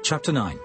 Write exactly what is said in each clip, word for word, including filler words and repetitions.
Chapter nine.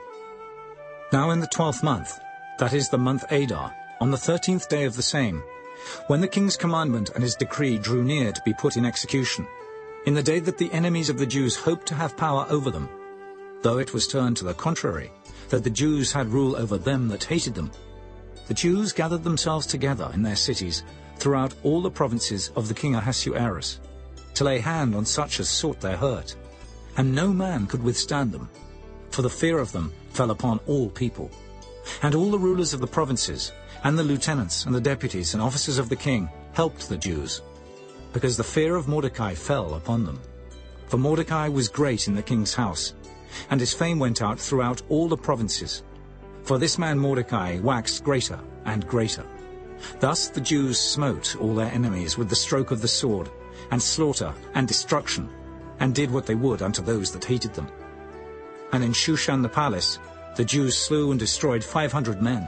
Now in the twelfth month, that is the month Adar, on the thirteenth day of the same, when the king's commandment and his decree drew near to be put in execution, in the day that the enemies of the Jews hoped to have power over them, though it was turned to the contrary, that the Jews had rule over them that hated them, the Jews gathered themselves together in their cities throughout all the provinces of the king Ahasuerus, to lay hand on such as sought their hurt, and no man could withstand them, for the fear of them fell upon all people. And all the rulers of the provinces, and the lieutenants and the deputies and officers of the king helped the Jews, because the fear of Mordecai fell upon them. For Mordecai was great in the king's house, and his fame went out throughout all the provinces. For this man Mordecai waxed greater and greater. Thus the Jews smote all their enemies with the stroke of the sword, and slaughter and destruction, and did what they would unto those that hated them. And in Shushan the palace the Jews slew and destroyed five hundred men.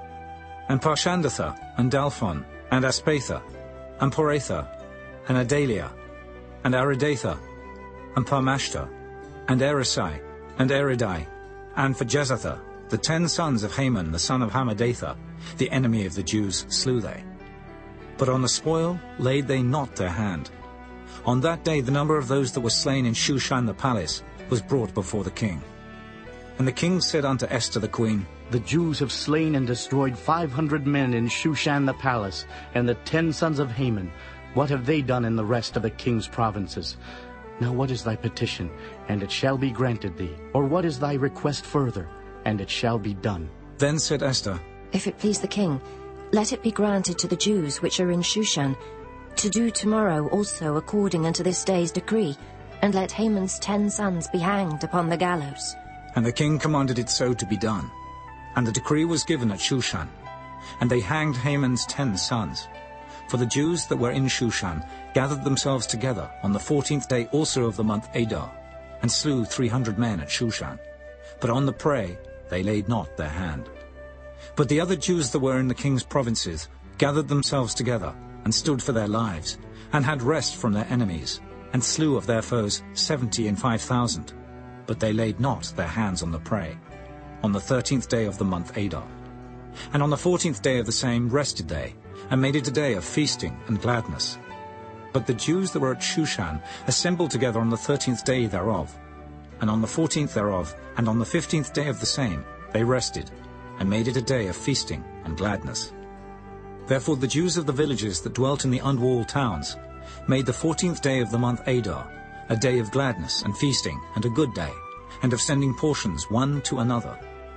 And Parshandatha, and Dalphon, and Aspatha, and Poratha, and Adalia, and Aridatha, and Parmashta, and Erisai, and Eridai, and Phajezatha, the ten sons of Haman the son of Hammedatha, the enemy of the Jews, slew they. But on the spoil laid they not their hand. On that day the number of those that were slain in Shushan the palace was brought before the king. And the king said unto Esther the queen, The Jews have slain and destroyed five hundred men in Shushan the palace, and the ten sons of Haman. What have they done in the rest of the king's provinces? Now what is thy petition, and it shall be granted thee? Or what is thy request further, and it shall be done? Then said Esther, If it please the king, let it be granted to the Jews which are in Shushan, to do tomorrow also according unto this day's decree, and let Haman's ten sons be hanged upon the gallows. And the king commanded it so to be done. And the decree was given at Shushan. And they hanged Haman's ten sons. For the Jews that were in Shushan gathered themselves together on the fourteenth day also of the month Adar, and slew three hundred men at Shushan. But on the prey they laid not their hand. But the other Jews that were in the king's provinces gathered themselves together, and stood for their lives, and had rest from their enemies, and slew of their foes seventy and five thousand. But they laid not their hands on the prey, on the thirteenth day of the month Adar. And on the fourteenth day of the same rested they, and made it a day of feasting and gladness. But the Jews that were at Shushan assembled together on the thirteenth day thereof. And on the fourteenth thereof, and on the fifteenth day of the same, they rested, and made it a day of feasting and gladness. Therefore the Jews of the villages that dwelt in the unwalled towns made the fourteenth day of the month Adar a day of gladness and feasting, and a good day, and of sending portions one to another.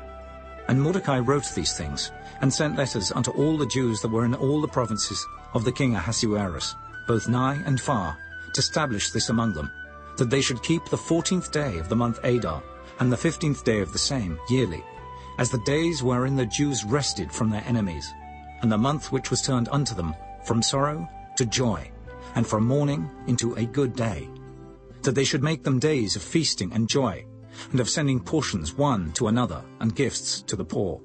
And Mordecai wrote these things, and sent letters unto all the Jews that were in all the provinces of the king Ahasuerus, both nigh and far, to establish this among them, that they should keep the fourteenth day of the month Adar, and the fifteenth day of the same, yearly, as the days wherein the Jews rested from their enemies, and the month which was turned unto them from sorrow to joy, and from mourning into a good day, that they should make them days of feasting and joy, and of sending portions one to another, and gifts to the poor.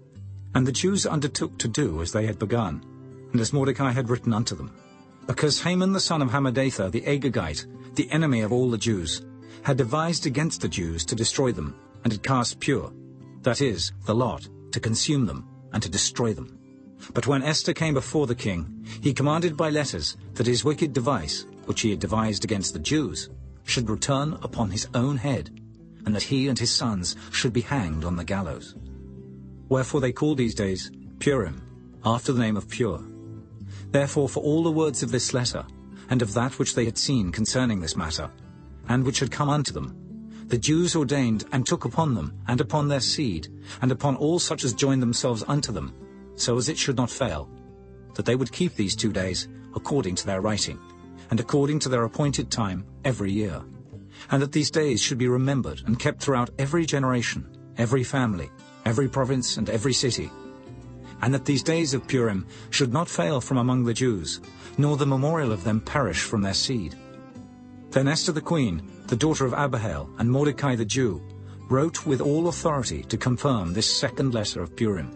And the Jews undertook to do as they had begun, and as Mordecai had written unto them, because Haman the son of Hammedatha the Agagite, the enemy of all the Jews, had devised against the Jews to destroy them, and had cast Pur, that is, the lot, to consume them, and to destroy them. But when Esther came before the king, he commanded by letters that his wicked device, which he had devised against the Jews, should return upon his own head, and that he and his sons should be hanged on the gallows. Wherefore they called these days Purim, after the name of Pur. Therefore for all the words of this letter, and of that which they had seen concerning this matter, and which had come unto them, the Jews ordained and took upon them, and upon their seed, and upon all such as joined themselves unto them, so as it should not fail, that they would keep these two days according to their writing, and according to their appointed time every year, and that these days should be remembered and kept throughout every generation, every family, every province, and every city, and that these days of Purim should not fail from among the Jews, nor the memorial of them perish from their seed. Then Esther the queen, the daughter of Abihail, and Mordecai the Jew, wrote with all authority to confirm this second letter of Purim.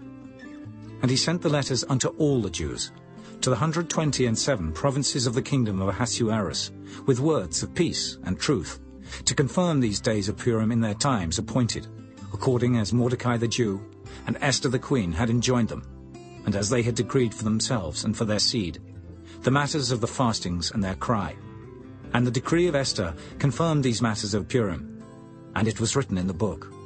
And he sent the letters unto all the Jews, to the hundred twenty and seven provinces of the kingdom of Ahasuerus, with words of peace and truth, to confirm these days of Purim in their times appointed, according as Mordecai the Jew and Esther the queen had enjoined them, and as they had decreed for themselves and for their seed, the matters of the fastings and their cry. And the decree of Esther confirmed these matters of Purim, and it was written in the book.